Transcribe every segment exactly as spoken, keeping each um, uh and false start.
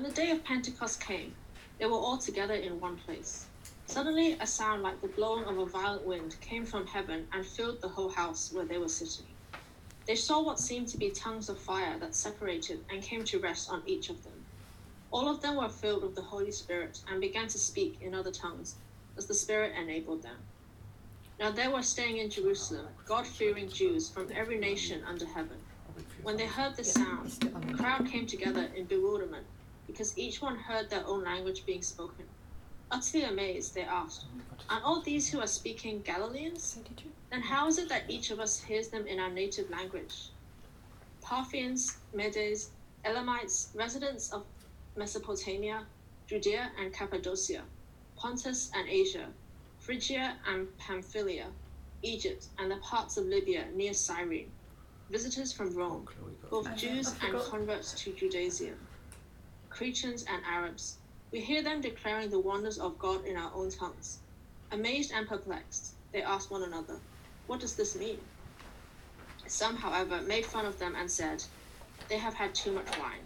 When the day of Pentecost came, they were all together in one place. Suddenly, a sound like the blowing of a violent wind came from heaven and filled the whole house where they were sitting. They saw what seemed to be tongues of fire that separated and came to rest on each of them. All of them were filled with the Holy Spirit and began to speak in other tongues as the Spirit enabled them. Now there were staying in Jerusalem God-fearing Jews from every nation under heaven. When they heard this sound, the crowd came together in bewilderment, because each one heard their own language being spoken. Utterly amazed, they asked, "Aren't all these who are speaking Galileans? Then how is it that each of us hears them in our native language?" Parthians, Medes, Elamites, residents of Mesopotamia, Judea and Cappadocia, Pontus and Asia, Phrygia and Pamphylia, Egypt and the parts of Libya near Cyrene, visitors from Rome, both Jews and converts to Judaism, Cretans and Arabs. We hear them declaring the wonders of God in our own tongues. Amazed and perplexed, they asked one another, "What does this mean?" Some, however, made fun of them and said, "They have had too much wine."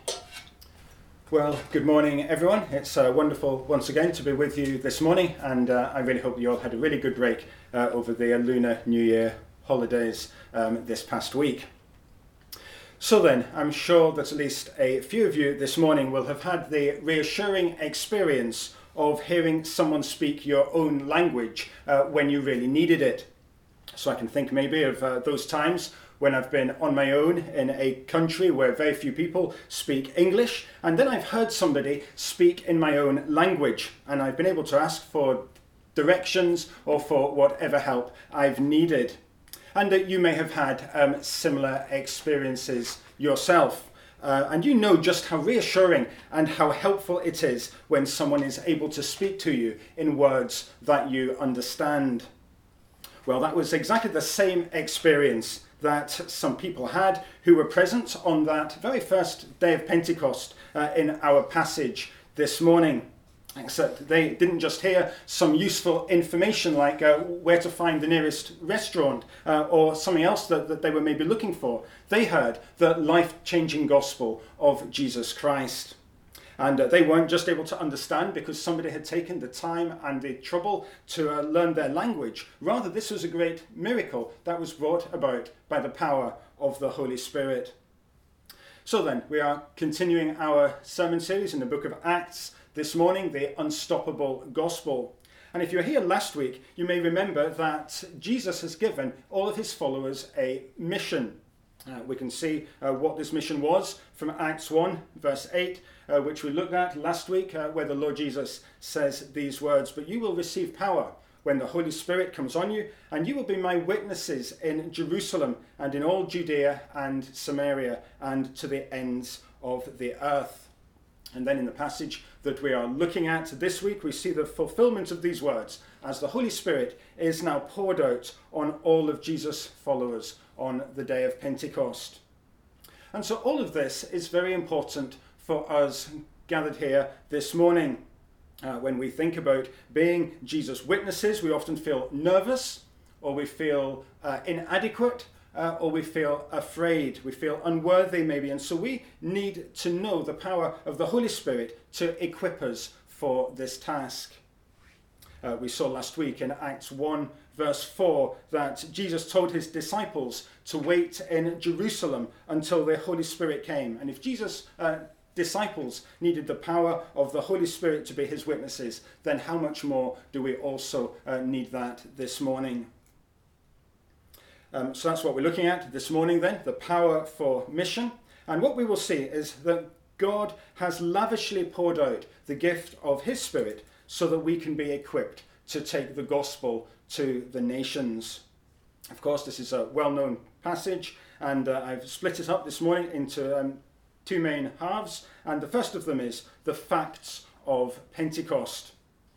Well, good morning, everyone. It's uh, wonderful once again to be with you this morning, and uh, I really hope you all had a really good break uh, over the uh, Lunar New Year holidays um, this past week. So then, I'm sure that at least a few of you this morning will have had the reassuring experience of hearing someone speak your own language uh, when you really needed it. So I can think maybe of uh, those times when I've been on my own in a country where very few people speak English, and then I've heard somebody speak in my own language, and I've been able to ask for directions or for whatever help I've needed. And that you may have had um, similar experiences yourself. Uh, and you know just how reassuring and how helpful it is when someone is able to speak to you in words that you understand. Well, that was exactly the same experience that some people had who were present on that very first day of Pentecost uh, in our passage this morning. Except they didn't just hear some useful information like uh, where to find the nearest restaurant uh, or something else that, that they were maybe looking for. They heard the life-changing gospel of Jesus Christ. And uh, they weren't just able to understand because somebody had taken the time and the trouble to uh, learn their language. Rather, this was a great miracle that was brought about by the power of the Holy Spirit. So then, we are continuing our sermon series in the book of Acts this morning, the Unstoppable Gospel. And if you were here last week, you may remember that Jesus has given all of his followers a mission. Uh, we can see uh, what this mission was from Acts one, verse eight, uh, which we looked at last week, uh, where the Lord Jesus says these words, "But you will receive power when the Holy Spirit comes on you, and you will be my witnesses in Jerusalem and in all Judea and Samaria and to the ends of the earth." And then in the passage that we are looking at this week, we see the fulfillment of these words as the Holy Spirit is now poured out on all of Jesus' followers on the day of Pentecost. And so all of this is very important for us gathered here this morning. Uh, when we think about being Jesus' witnesses, we often feel nervous, or we feel uh, inadequate, Uh, or we feel afraid, we feel unworthy maybe, and so we need to know the power of the Holy Spirit to equip us for this task. Uh, we saw last week in Acts one verse four that Jesus told his disciples to wait in Jerusalem until the Holy Spirit came. And if Jesus' uh, disciples needed the power of the Holy Spirit to be his witnesses, then how much more do we also uh, need that this morning? Um, so that's what we're looking at this morning then, the power for mission. And what we will see is that God has lavishly poured out the gift of his Spirit so that we can be equipped to take the gospel to the nations. Of course, this is a well-known passage, and uh, I've split it up this morning into um, two main halves. And the first of them is the facts of Pentecost.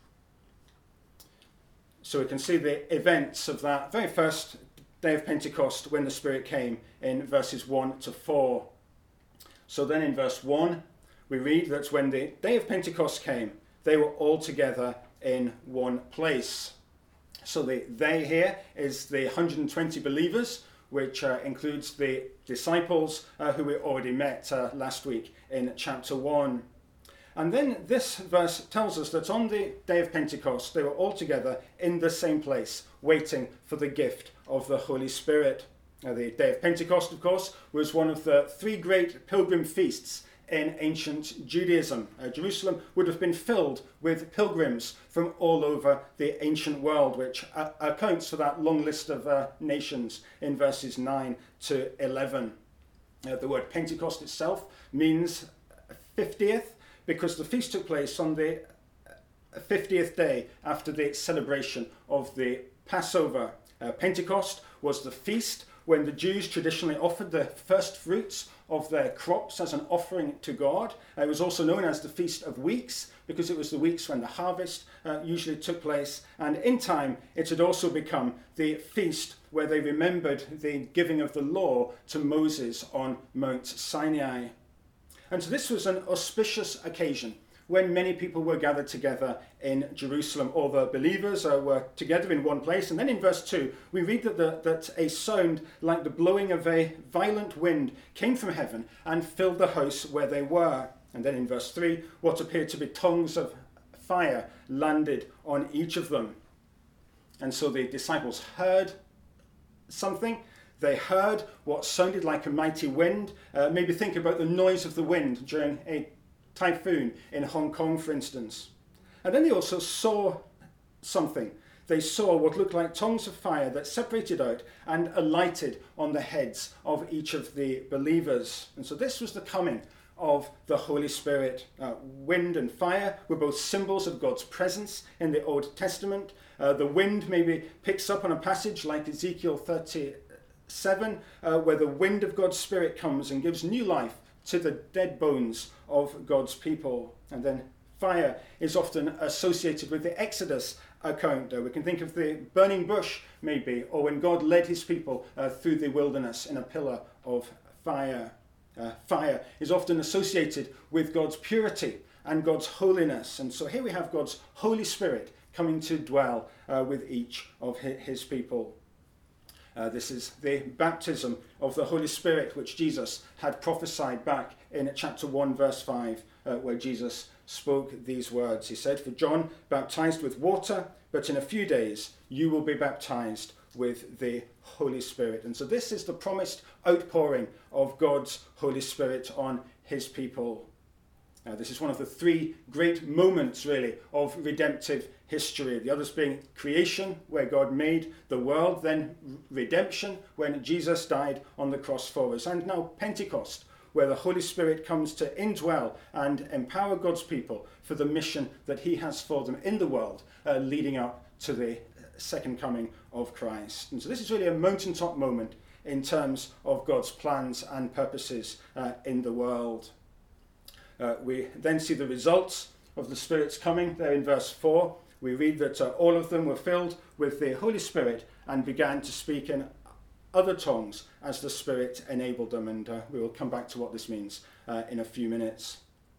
So we can see the events of that very first day of Pentecost when the Spirit came in verses one to four. So then in verse one we read that when the day of Pentecost came, they were all together in one place. So the they here is the one hundred twenty believers, which uh, includes the disciples uh, who we already met uh, last week in chapter one. And then this verse tells us that on the day of Pentecost, they were all together in the same place, waiting for the gift of the Holy Spirit. Now, the day of Pentecost, of course, was one of the three great pilgrim feasts in ancient Judaism. Uh, Jerusalem would have been filled with pilgrims from all over the ancient world, which uh, accounts for that long list of uh, nations in verses nine to eleven. Uh, the word Pentecost itself means fiftieth, because the feast took place on the fiftieth day after the celebration of the Passover. Uh, Pentecost was the feast when the Jews traditionally offered the first fruits of their crops as an offering to God. It was also known as the Feast of Weeks, because it was the weeks when the harvest uh, usually took place. And in time, it had also become the feast where they remembered the giving of the law to Moses on Mount Sinai. And so this was an auspicious occasion when many people were gathered together in Jerusalem. All the believers uh, were together in one place. And then in verse two, we read that, the, that a sound like the blowing of a violent wind came from heaven and filled the house where they were. And then in verse three, what appeared to be tongues of fire landed on each of them. And so the disciples heard something. They heard what sounded like a mighty wind. Uh, maybe think about the noise of the wind during a typhoon in Hong Kong, for instance. And then they also saw something. They saw what looked like tongues of fire that separated out and alighted on the heads of each of the believers. And so this was the coming of the Holy Spirit. Uh, wind and fire were both symbols of God's presence in the Old Testament. Uh, the wind maybe picks up on a passage like Ezekiel thirty-seven, uh, where the wind of God's Spirit comes and gives new life to the dead bones of God's people. And then fire is often associated with the Exodus account. Uh, we can think of the burning bush, maybe, or when God led his people uh, through the wilderness in a pillar of fire. Uh, fire is often associated with God's purity and God's holiness. And so here we have God's Holy Spirit coming to dwell uh, with each of his people. Uh, this is the baptism of the Holy Spirit, which Jesus had prophesied back in chapter one, verse five, uh, where Jesus spoke these words. He said, "For John baptized with water, but in a few days you will be baptized with the Holy Spirit." And so this is the promised outpouring of God's Holy Spirit on his people. Uh, this is one of the three great moments, really, of redemptive history. The others being creation, where God made the world, then redemption, when Jesus died on the cross for us, and now Pentecost, where the Holy Spirit comes to indwell and empower God's people for the mission that he has for them in the world, uh, leading up to the second coming of Christ. And so this is really a mountaintop moment in terms of God's plans and purposes uh, in the world. Uh, we then see the results of the Spirit's coming there in verse four. We read that uh, all of them were filled with the Holy Spirit and began to speak in other tongues as the Spirit enabled them. And uh, we will come back to what this means uh, in a few minutes.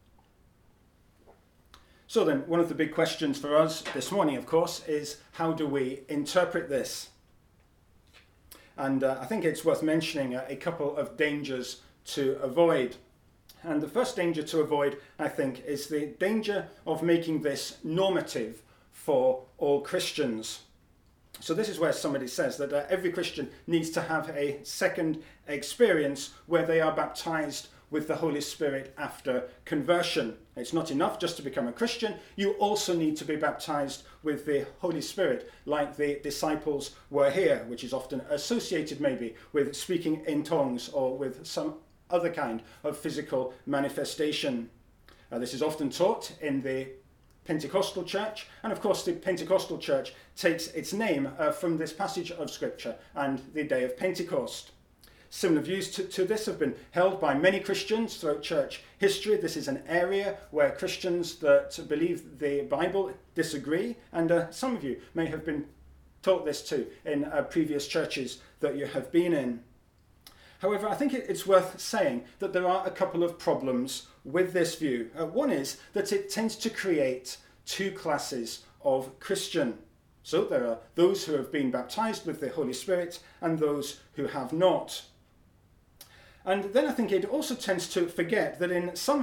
So then, one of the big questions for us this morning, of course, is how do we interpret this? And uh, I think it's worth mentioning uh, a couple of dangers to avoid. And the first danger to avoid, I think, is the danger of making this normative for all Christians. So this is where somebody says that uh, every Christian needs to have a second experience where they are baptized with the Holy Spirit after conversion. It's not enough just to become a Christian. You also need to be baptized with the Holy Spirit, like the disciples were here, which is often associated maybe with speaking in tongues or with some other kind of physical manifestation. Uh, this is often taught in the Pentecostal church, and of course the Pentecostal church takes its name uh, from this passage of Scripture and the day of Pentecost. Similar views to, to this have been held by many Christians throughout church history. This is an area where Christians that believe the Bible disagree, and uh, some of you may have been taught this too in uh, previous churches that you have been in. However, I think it's worth saying that there are a couple of problems with this view. Uh, one is that it tends to create two classes of Christian. So there are those who have been baptized with the Holy Spirit and those who have not. And then I think it also tends to forget that in some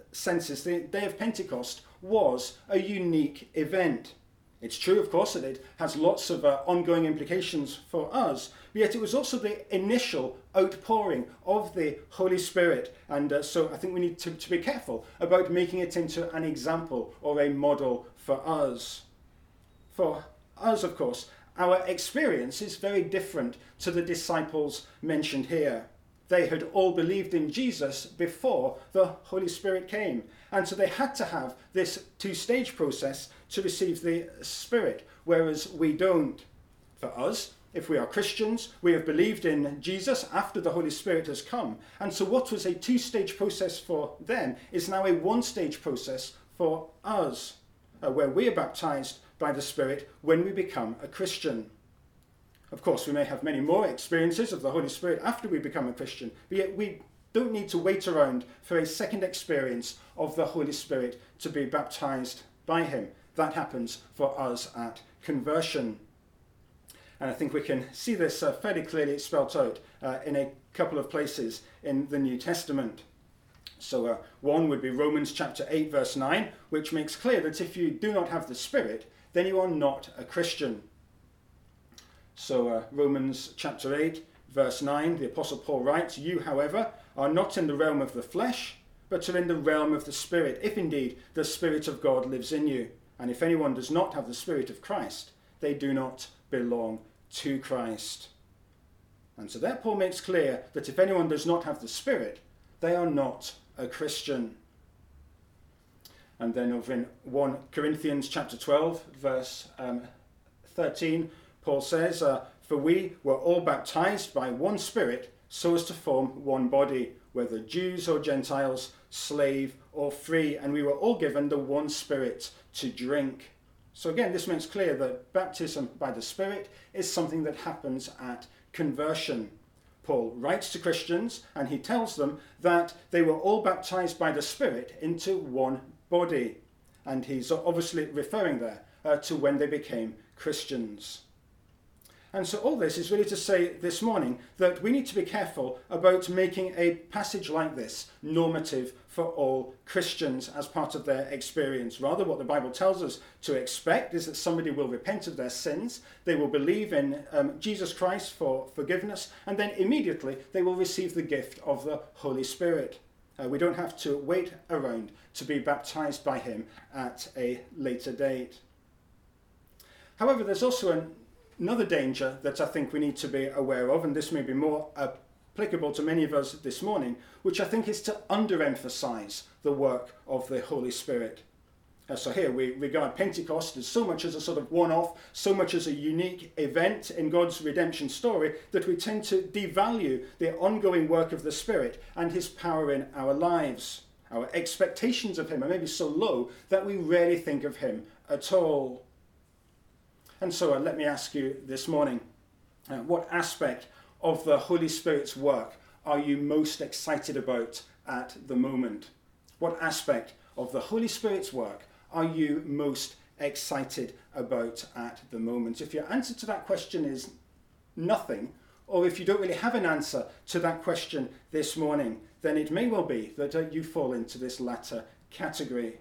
senses, the day of Pentecost was a unique event. It's true, of course, that it has lots of uh, ongoing implications for us, but yet it was also the initial outpouring of the Holy Spirit. And uh, so I think we need to, to be careful about making it into an example or a model for us. For us, of course, our experience is very different to the disciples mentioned here. They had all believed in Jesus before the Holy Spirit came. And so they had to have this two-stage process to receive the Spirit, whereas we don't. For us, if we are Christians, we have believed in Jesus after the Holy Spirit has come. And so what was a two-stage process for them is now a one-stage process for us, uh, where we are baptized by the Spirit when we become a Christian. Of course, we may have many more experiences of the Holy Spirit after we become a Christian, but yet we don't need to wait around for a second experience of the Holy Spirit to be baptized by him. That happens for us at conversion. And I think we can see this uh, fairly clearly spelt out uh, in a couple of places in the New Testament. So uh, one would be Romans chapter eight, verse nine, which makes clear that if you do not have the Spirit, then you are not a Christian. So uh, Romans chapter eight, verse nine, the Apostle Paul writes, "You, however, are not in the realm of the flesh, but are in the realm of the Spirit, if indeed the Spirit of God lives in you. And if anyone does not have the Spirit of Christ, they do not belong to Christ." And so there Paul makes clear that if anyone does not have the Spirit, they are not a Christian. And then over in First Corinthians chapter twelve, verse um, thirteen, Paul says, uh, "For we were all baptized by one Spirit, so as to form one body, whether Jews or Gentiles, slave or free, and we were all given the one Spirit to drink." So again, this makes clear that baptism by the Spirit is something that happens at conversion. Paul writes to Christians and he tells them that they were all baptized by the Spirit into one body. And he's obviously referring there uh, to when they became Christians. And so all this is really to say this morning that we need to be careful about making a passage like this normative for all Christians as part of their experience. Rather, what the Bible tells us to expect is that somebody will repent of their sins, they will believe in um, Jesus Christ for forgiveness, and then immediately they will receive the gift of the Holy Spirit. Uh, we don't have to wait around to be baptized by him at a later date. However, there's also an Another danger that I think we need to be aware of, and this may be more applicable to many of us this morning, which I think is to underemphasize the work of the Holy Spirit. Uh, so here we regard Pentecost as so much as a sort of one-off, so much as a unique event in God's redemption story, that we tend to devalue the ongoing work of the Spirit and his power in our lives. Our expectations of him are maybe so low that we rarely think of him at all. And so uh, let me ask you this morning, uh, what aspect of the Holy Spirit's work are you most excited about at the moment? What aspect of the Holy Spirit's work are you most excited about at the moment? If your answer to that question is nothing, or if you don't really have an answer to that question this morning, then it may well be that uh, you fall into this latter category.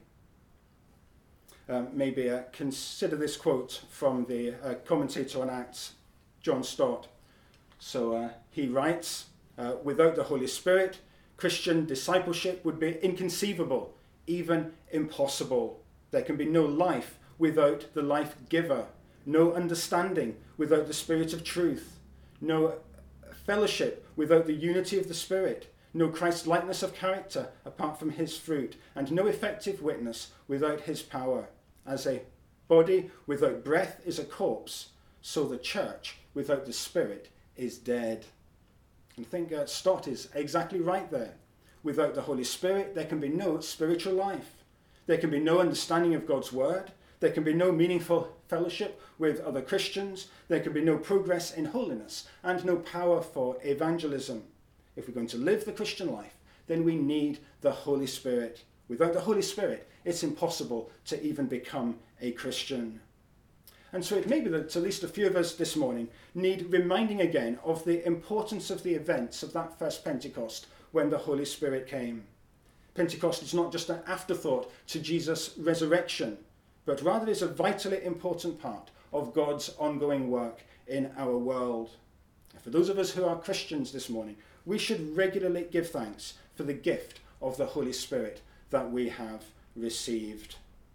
Um, maybe uh, consider this quote from the uh, commentator on Acts, John Stott. So uh, he writes, uh, "Without the Holy Spirit, Christian discipleship would be inconceivable, even impossible. There can be no life without the life giver, no understanding without the Spirit of truth, no fellowship without the unity of the Spirit, no Christ-likeness of character apart from his fruit, and no effective witness without his power. As a body without breath is a corpse, so the church without the Spirit is dead." And I think uh, Stott is exactly right there. Without the Holy Spirit, there can be no spiritual life. There can be no understanding of God's word. There can be no meaningful fellowship with other Christians. There can be no progress in holiness and no power for evangelism. If we're going to live the Christian life, then we need the Holy Spirit. Without the Holy Spirit, it's impossible to even become a Christian. And so it may be that at least a few of us this morning need reminding again of the importance of the events of that first Pentecost when the Holy Spirit came. Pentecost is not just an afterthought to Jesus' resurrection, but rather is a vitally important part of God's ongoing work in our world. For those of us who are Christians this morning, we should regularly give thanks for the gift of the Holy Spirit that we have received.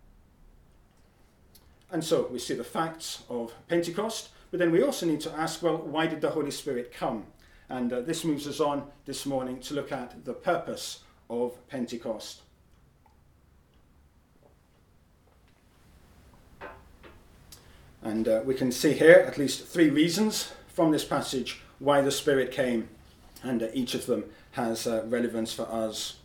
And so we see the facts of Pentecost, but then we also need to ask, well, why did the Holy Spirit come? And uh, this moves us on this morning to look at the purpose of Pentecost. And uh, we can see here at least three reasons from this passage why the Spirit came, and uh, each of them has uh, relevance for us.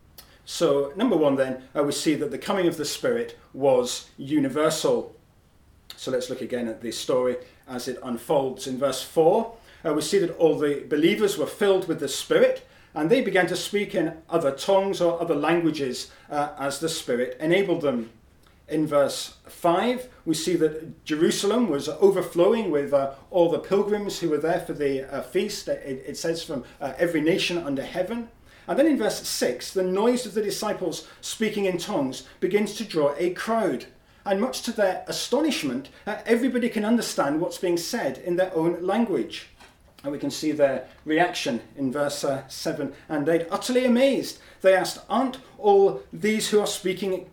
So, number one then, uh, we see that the coming of the Spirit was universal. So let's look again at the story as it unfolds. In verse four, uh, we see that all the believers were filled with the Spirit, and they began to speak in other tongues or other languages uh, as the Spirit enabled them. In verse five, we see that Jerusalem was overflowing with uh, all the pilgrims who were there for the uh, feast. It, it says from uh, every nation under heaven. And then in verse six, the noise of the disciples speaking in tongues begins to draw a crowd. And much to their astonishment, uh, everybody can understand what's being said in their own language. And we can see their reaction in verse uh, seven and eight. Utterly amazed, they asked, "Aren't all these who are speaking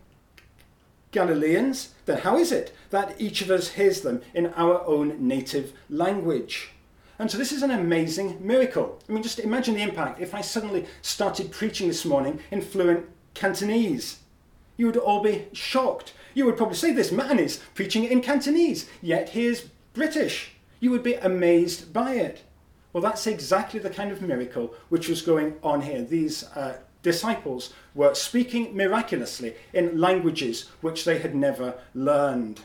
Galileans? Then how is it that each of us hears them in our own native language?" And so this is an amazing miracle. I mean, just imagine the impact if I suddenly started preaching this morning in fluent Cantonese. You would all be shocked. You would probably say, this man is preaching in Cantonese, yet he is British. You would be amazed by it. Well, that's exactly the kind of miracle which was going on here. These uh, disciples were speaking miraculously in languages which they had never learned.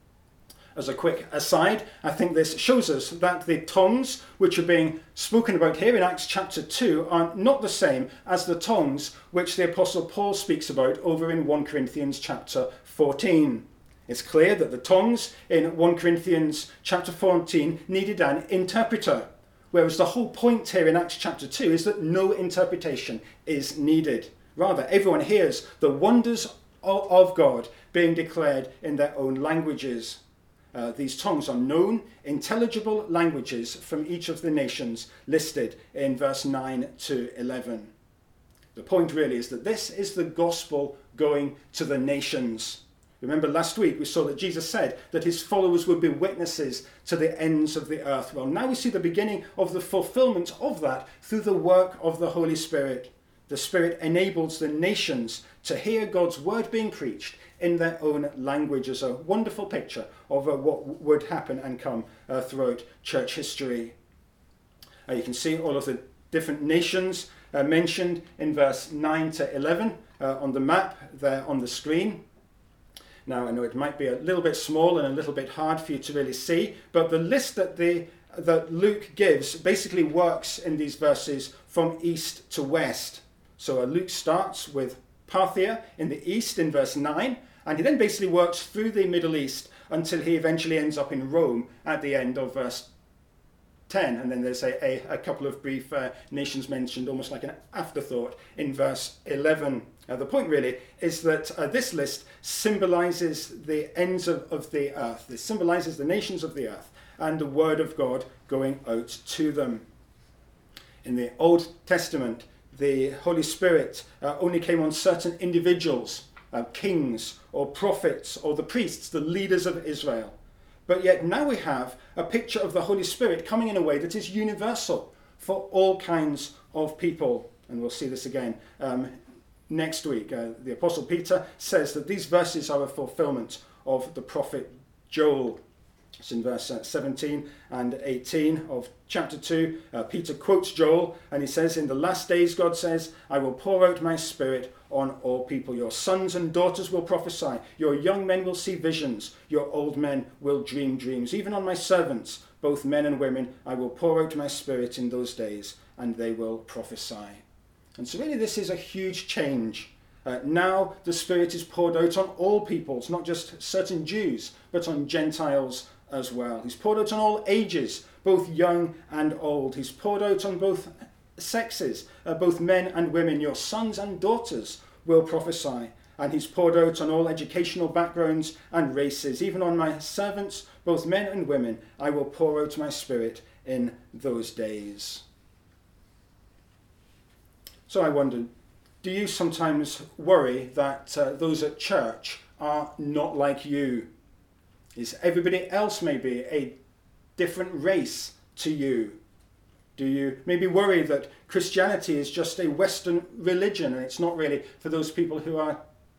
As a quick aside, I think this shows us that the tongues which are being spoken about here in Acts chapter two are not the same as the tongues which the Apostle Paul speaks about over in First Corinthians chapter fourteen. It's clear that the tongues in First Corinthians chapter fourteen needed an interpreter, whereas the whole point here in Acts chapter two is that no interpretation is needed. Rather, everyone hears the wonders of God being declared in their own languages. Uh, these tongues are known, intelligible languages from each of the nations listed in verse nine to eleven. The point really is that this is the gospel going to the nations. Remember last week we saw that Jesus said that his followers would be witnesses to the ends of the earth. Well, now we see the beginning of the fulfillment of that through the work of the Holy Spirit. The Spirit enables the nations to hear God's word being preached in their own language, as a wonderful picture of uh, what would happen and come uh, throughout church history. Uh, you can see all of the different nations uh, mentioned in verse nine to eleven uh, on the map there on the screen. Now, I know it might be a little bit small and a little bit hard for you to really see, but the list that the that Luke gives basically works in these verses from east to west. So uh, Luke starts with Parthia in the east in verse nine, and he then basically works through the Middle East until he eventually ends up in Rome at the end of verse ten. And then there's a, a, a couple of brief uh, nations mentioned, almost like an afterthought, in verse eleven. Uh, the point really is that uh, this list symbolizes the ends of, of the earth. It symbolizes the nations of the earth and the word of God going out to them. In the Old Testament, the Holy Spirit uh, only came on certain individuals, uh, kings or prophets or the priests, the leaders of Israel. But yet now we have a picture of the Holy Spirit coming in a way that is universal for all kinds of people. And we'll see this again um, next week. Uh, the Apostle Peter says that these verses are a fulfillment of the prophet Joel. It's in verse seventeen and eighteen of chapter two. Uh, Peter quotes Joel and he says, "In the last days, God says, I will pour out my spirit on all people. Your sons and daughters will prophesy. Your young men will see visions. Your old men will dream dreams. Even on my servants, both men and women, I will pour out my spirit in those days, and they will prophesy." And so really this is a huge change. Uh, now the Spirit is poured out on all peoples, not just certain Jews, but on Gentiles as well. He's poured out on all ages, both young and old. He's poured out on both sexes, uh, both men and women. Your sons and daughters will prophesy. And he's poured out on all educational backgrounds and races. Even on my servants, both men and women, I will pour out my spirit in those days. So I wondered, do you sometimes worry that uh, those at church are not like you? Is everybody else maybe a different race to you? Do you maybe worry that Christianity is just a Western religion and it's not really for those people who are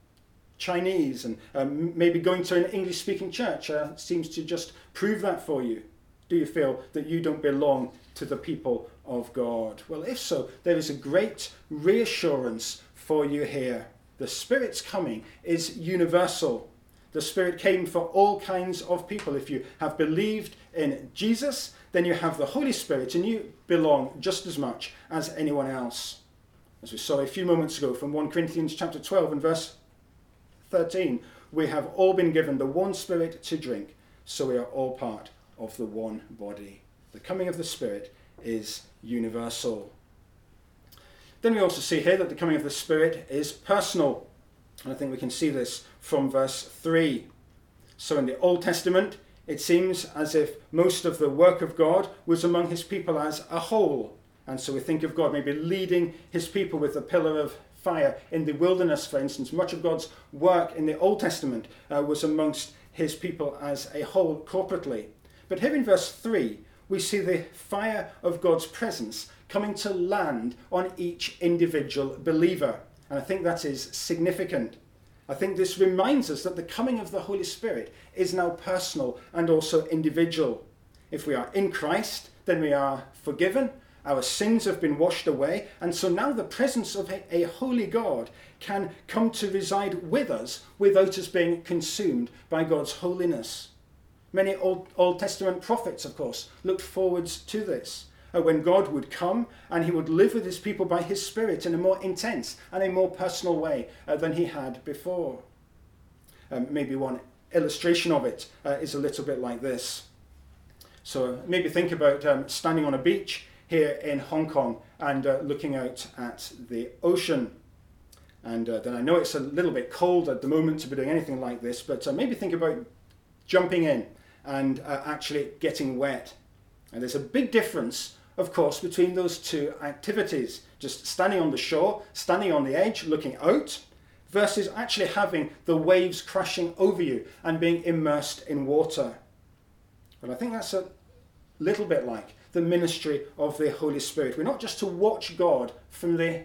Chinese, and um, maybe going to an English-speaking church uh, seems to just prove that for you? Do you feel that you don't belong to the people of God? Well, if so, there is a great reassurance for you here. The Spirit's coming is universal. The Spirit came for all kinds of people. If you have believed in Jesus, then you have the Holy Spirit and you belong just as much as anyone else. As we saw a few moments ago from First Corinthians chapter twelve and verse thirteen, we have all been given the one Spirit to drink, so we are all part of the one body. The coming of the Spirit is universal. Then we also see here that the coming of the Spirit is personal. And I think we can see this from verse three. So in the Old Testament, it seems as if most of the work of God was among his people as a whole. And so we think of God maybe leading his people with a pillar of fire in the wilderness, for instance. Much of God's work in the Old Testament uh, was amongst his people as a whole corporately. But here in verse three, we see the fire of God's presence coming to land on each individual believer. And I think that is significant. I think this reminds us that the coming of the Holy Spirit is now personal and also individual. If we are in Christ, then we are forgiven. Our sins have been washed away, and so now the presence of a, a holy God can come to reside with us without us being consumed by God's holiness. Many Old, Old Testament prophets, of course, looked forwards to this, uh, when God would come and he would live with his people by his Spirit in a more intense and a more personal way uh, than he had before. Um, maybe one illustration of it uh, is a little bit like this. So maybe think about um, standing on a beach here in Hong Kong and uh, looking out at the ocean. And uh, then I know it's a little bit cold at the moment to be doing anything like this, but uh, maybe think about jumping in and uh, actually getting wet. And there's a big difference, of course, between those two activities. Just standing on the shore, standing on the edge, looking out, versus actually having the waves crashing over you and being immersed in water. But I think that's a little bit like the ministry of the Holy Spirit. We're not just to watch God from the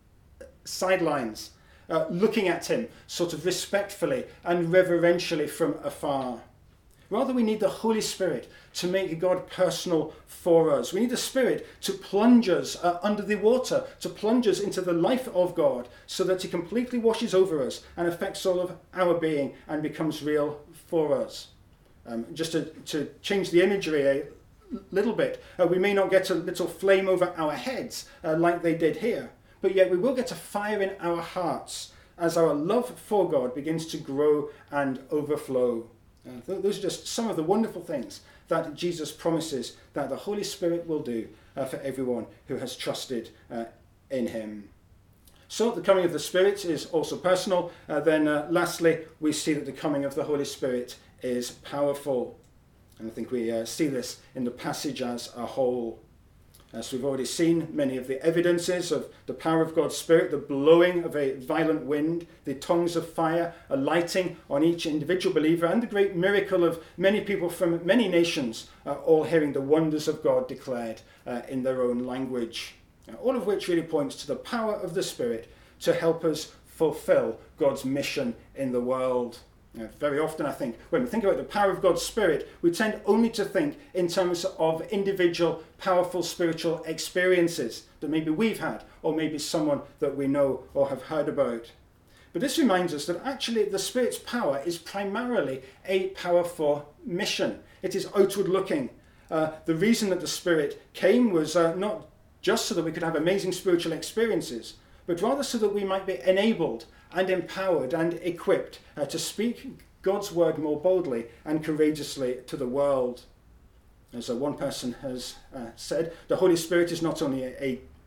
sidelines, uh, looking at him sort of respectfully and reverentially from afar. Rather, we need the Holy Spirit to make God personal for us. We need the Spirit to plunge us uh, under the water, to plunge us into the life of God, so that he completely washes over us and affects all of our being and becomes real for us. Um, just to, to change the imagery a little bit, uh, we may not get a little flame over our heads uh, like they did here, but yet we will get a fire in our hearts as our love for God begins to grow and overflow. Uh, th- those are just some of the wonderful things that Jesus promises that the Holy Spirit will do uh, for everyone who has trusted uh, in him. So the coming of the Spirit is also personal. Uh, then uh, lastly, we see that the coming of the Holy Spirit is powerful. And I think we uh, see this in the passage as a whole. As we've already seen, many of the evidences of the power of God's Spirit, the blowing of a violent wind, the tongues of fire alighting on each individual believer, and the great miracle of many people from many nations uh, all hearing the wonders of God declared uh, in their own language. Uh, all of which really points to the power of the Spirit to help us fulfill God's mission in the world. Uh, very often, I think, when we think about the power of God's Spirit, we tend only to think in terms of individual, powerful spiritual experiences that maybe we've had, or maybe someone that we know or have heard about. But this reminds us that actually the Spirit's power is primarily a power for mission. It is outward looking. Uh, the reason that the Spirit came was uh, not just so that we could have amazing spiritual experiences, but rather so that we might be enabled and empowered and equipped uh, to speak God's word more boldly and courageously to the world. As uh, one person has uh, said, the Holy Spirit is not only a, a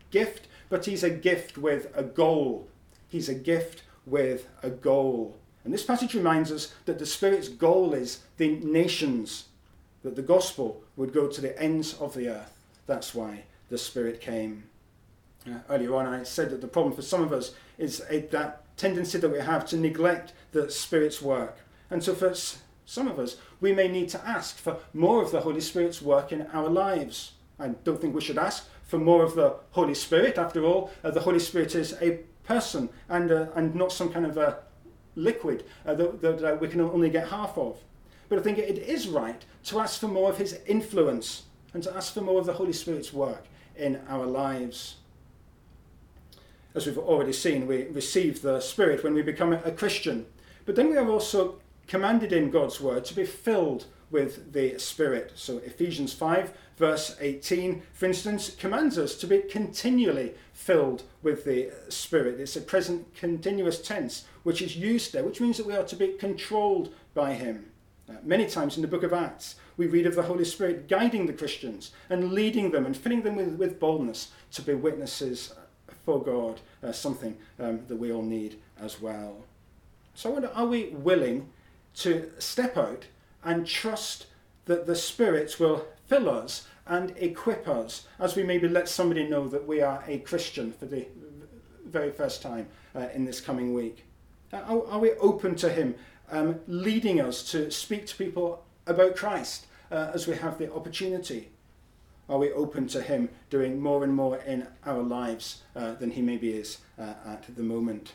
gift, but he's a gift with a goal. He's a gift with a goal. And this passage reminds us that the Spirit's goal is the nations, that the gospel would go to the ends of the earth. That's why the Spirit came. Uh, earlier on I said that the problem for some of us is a, that tendency that we have to neglect the Spirit's work. And so for some of us, we may need to ask for more of the Holy Spirit's work in our lives. I don't think we should ask for more of the Holy Spirit. After all, uh, the Holy Spirit is a person and, uh, and not some kind of a liquid uh, that, that uh, we can only get half of. But I think it is right to ask for more of his influence and to ask for more of the Holy Spirit's work in our lives. As we've already seen, we receive the Spirit when we become a Christian. But then we are also commanded in God's word to be filled with the Spirit. So Ephesians five verse eighteen, for instance, commands us to be continually filled with the Spirit. It's a present continuous tense which is used there, which means that we are to be controlled by him. Uh, many times in the book of Acts, we read of the Holy Spirit guiding the Christians and leading them and filling them with, with boldness to be witnesses for God, uh, something um, that we all need as well. So I wonder, are we willing to step out and trust that the Spirit will fill us and equip us as we maybe let somebody know that we are a Christian for the very first time uh, in this coming week? Uh, are, are we open to him um, leading us to speak to people about Christ uh, as we have the opportunity? Are we open to him doing more and more in our lives uh, than he maybe is uh, at the moment?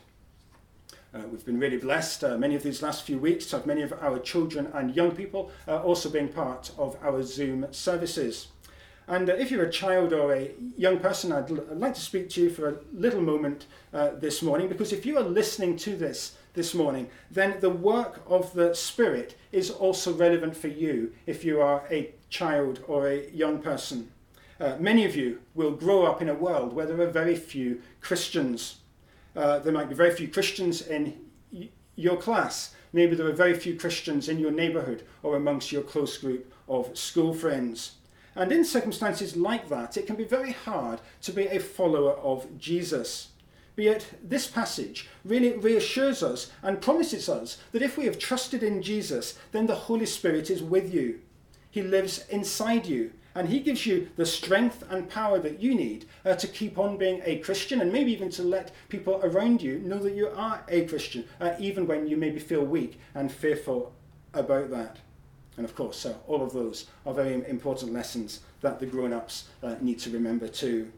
Uh, we've been really blessed uh, many of these last few weeks to have many of our children and young people uh, also being part of our Zoom services. And uh, if you're a child or a young person, I'd, l- I'd like to speak to you for a little moment uh, this morning, because if you are listening to this this morning, then the work of the Spirit is also relevant for you if you are a child or a young person. Uh, many of you will grow up in a world where there are very few Christians. Uh, there might be very few Christians in y- your class. Maybe there are very few Christians in your neighbourhood or amongst your close group of school friends. And in circumstances like that, it can be very hard to be a follower of Jesus. But yet this passage really reassures us and promises us that if we have trusted in Jesus, then the Holy Spirit is with you. He lives inside you, and he gives you the strength and power that you need uh, to keep on being a Christian, and maybe even to let people around you know that you are a Christian, uh, even when you maybe feel weak and fearful about that. And of course, uh, all of those are very important lessons that the grown-ups uh, need to remember too.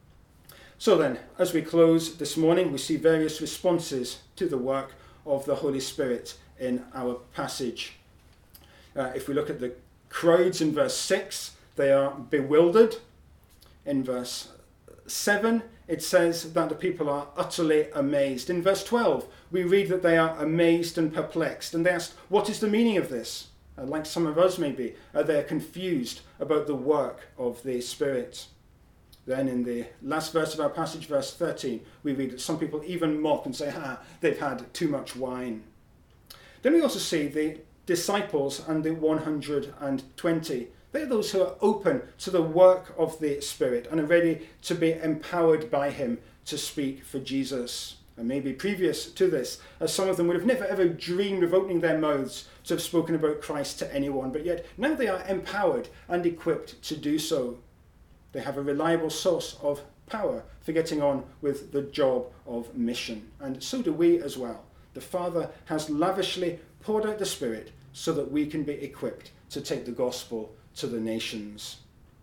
So then, as we close this morning, we see various responses to the work of the Holy Spirit in our passage. Uh, if we look at the crowds in verse six, they are bewildered. In verse seven, it says that the people are utterly amazed. In verse twelve, we read that they are amazed and perplexed, and they ask, what is the meaning of this? Uh, like some of us maybe, uh, they are confused about the work of the Spirit. Then in the last verse of our passage, verse thirteen, we read that some people even mock and say, ah, they've had too much wine. Then we also see the disciples and the one hundred twenty. They are those who are open to the work of the Spirit and are ready to be empowered by him to speak for Jesus. And maybe previous to this, as some of them would have never ever dreamed of opening their mouths to have spoken about Christ to anyone, but yet now they are empowered and equipped to do so. They have a reliable source of power for getting on with the job of mission. And so do we as well. The Father has lavishly poured out the Spirit so that we can be equipped to take the gospel to the nations.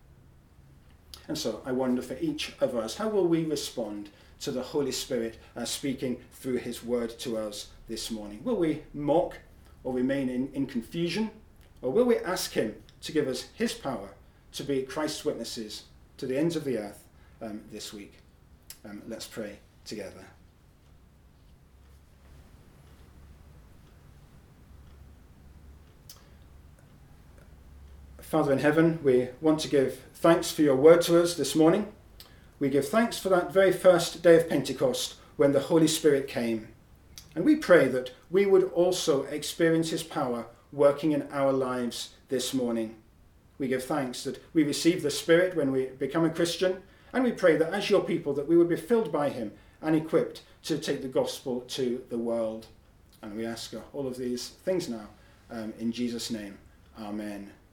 And so I wonder for each of us, how will we respond to the Holy Spirit uh, speaking through his word to us this morning? Will we mock or remain in, in confusion? Or will we ask him to give us his power to be Christ's witnesses to the ends of the earth um, this week? Um, let's pray together. Father in heaven, we want to give thanks for your word to us this morning. We give thanks for that very first day of Pentecost when the Holy Spirit came. And we pray that we would also experience his power working in our lives this morning. We give thanks that we receive the Spirit when we become a Christian, And we pray that as your people, that we would be filled by him and equipped to take the gospel to the world. And we ask all of these things now um, in Jesus' name. Amen.